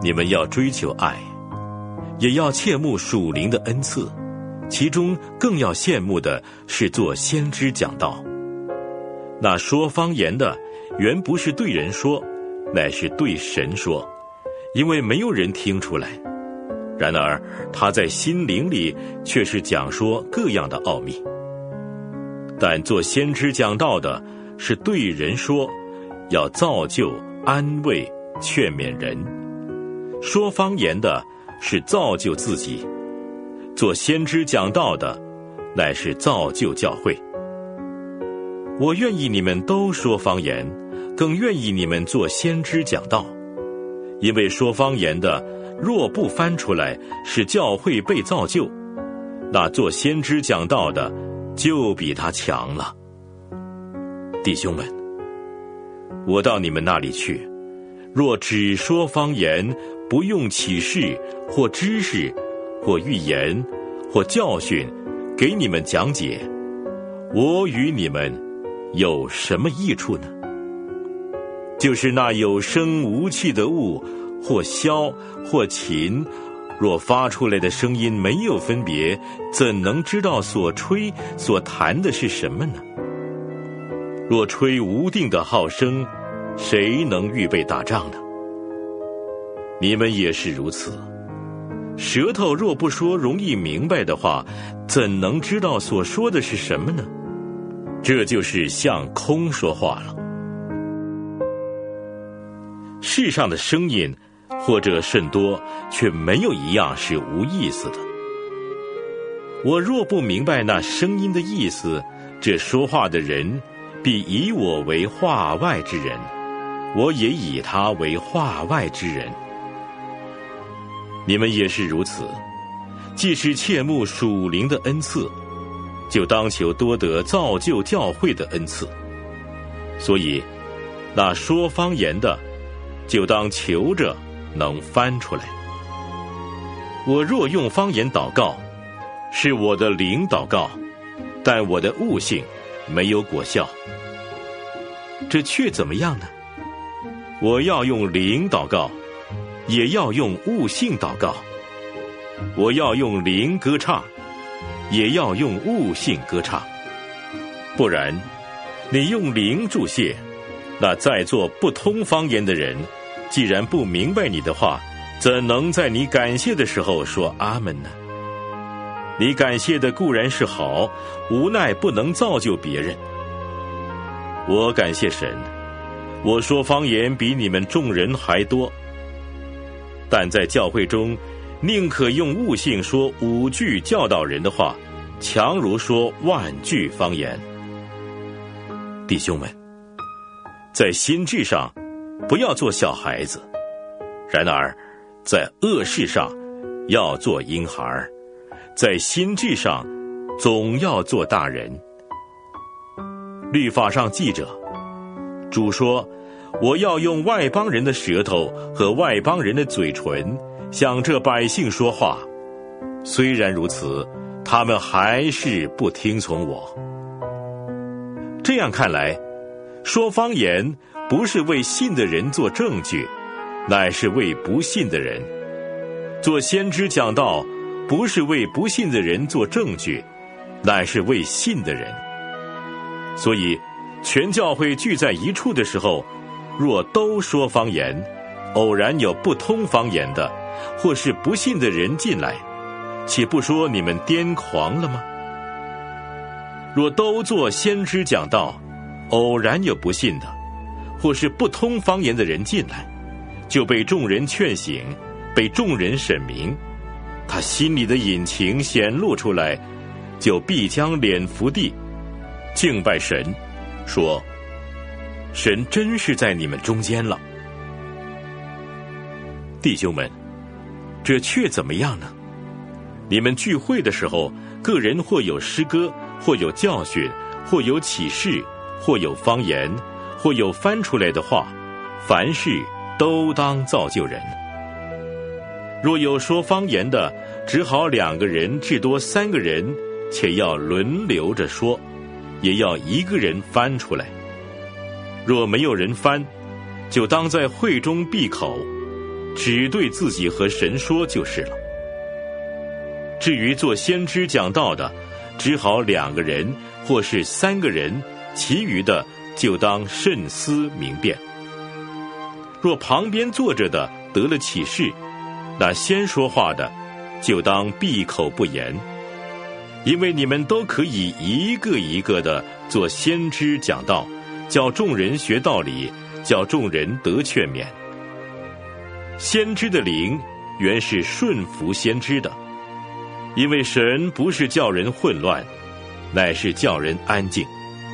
你们要追求爱，也要切慕属灵的恩赐，其中更要羡慕的是做先知讲道。那说方言的原不是对人说，乃是对神说，因为没有人听出来。然而他在心灵里却是讲说各样的奥秘。但做先知讲道的是对人说，要造就、安慰、劝勉人。说方言的是造就自己，做先知讲道的乃是造就教会。我愿意你们都说方言，更愿意你们做先知讲道，因为说方言的若不翻出来使教会被造就，那做先知讲道的就比他强了。弟兄们，我到你们那里去，若只说方言，不用启示或知识或预言或教训给你们讲解，我与你们有什么益处呢？就是那有声无气的物，或箫或琴，若发出来的声音没有分别，怎能知道所吹所弹的是什么呢？若吹无定的号声，谁能预备打仗呢？你们也是如此。舌头若不说容易明白的话，怎能知道所说的是什么呢？这就是向空说话了。世上的声音或者甚多，却没有一样是无意思的。我若不明白那声音的意思，这说话的人必以我为话外之人，我也以他为话外之人。你们也是如此，既是切慕属灵的恩赐，就当求多得造就教会的恩赐。所以那说方言的就当求着能翻出来。我若用方言祷告，是我的灵祷告，但我的悟性没有果效，这却怎么样呢？我要用灵祷告，也要用悟性祷告。我要用灵歌唱，也要用悟性歌唱。不然，你用灵祝谢，那在座不通方言的人，既然不明白你的话，怎能在你感谢的时候说阿们呢？你感谢的固然是好，无奈不能造就别人。我感谢神，我说方言比你们众人还多，但在教会中，宁可用悟性说5句教导人的话，强如说万句方言。弟兄们，在心智上不要做小孩子，然而在恶事上要做婴孩，在心智上总要做大人。律法上记着，主说，我要用外邦人的舌头和外邦人的嘴唇向这百姓说话，虽然如此，他们还是不听从我。这样看来，说方言不是为信的人做证据，乃是为不信的人。做先知讲道，不是为不信的人做证据，乃是为信的人。所以全教会聚在一处的时候，若都说方言，偶然有不通方言的，或是不信的人进来，岂不说你们癫狂了吗？若都做先知讲道，偶然有不信的，或是不通方言的人进来，就被众人劝醒，被众人审明，他心里的隐情显露出来，就必将脸伏地，敬拜神，说，神真是在你们中间了。弟兄们，这却怎么样呢？你们聚会的时候，个人或有诗歌，或有教训，或有启示，或有方言，或有翻出来的话，凡事都当造就人。若有说方言的，只好2个人至多3个人，且要轮流着说，也要1个人翻出来。若没有人翻，就当在会中闭口， 只对自己和神说就是了。至于做先知讲道的，只好2个人或是3个人，其余的就当慎思明辨。若旁边坐着的得了启示，那先说话的就当闭口不言，因为你们都可以一个一个的做先知讲道，叫众人学道理，叫众人得劝勉。先知的灵原是顺服先知的，因为神不是叫人混乱，乃是叫人安静。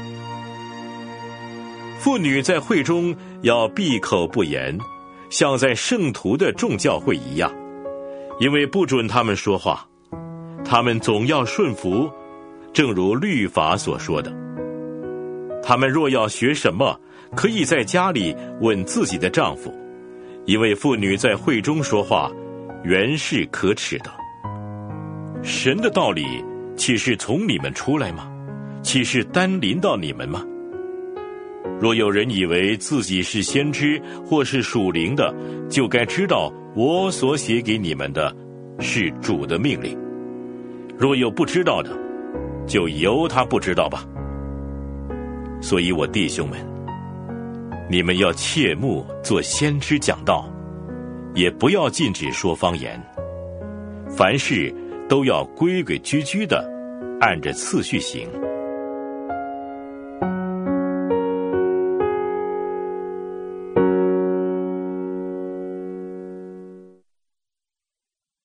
妇女在会中要闭口不言，像在圣徒的众教会一样，因为不准他们说话，他们总要顺服，正如律法所说的。他们若要学什么，可以在家里问自己的丈夫，因为妇女在会中说话，原是可耻的。神的道理岂是从你们出来吗？岂是单临到你们吗？若有人以为自己是先知或是属灵的，就该知道我所写给你们的是主的命令。若有不知道的，就由他不知道吧。所以我弟兄们，你们要切慕做先知讲道，也不要禁止说方言，凡事都要规规矩矩的按着次序行。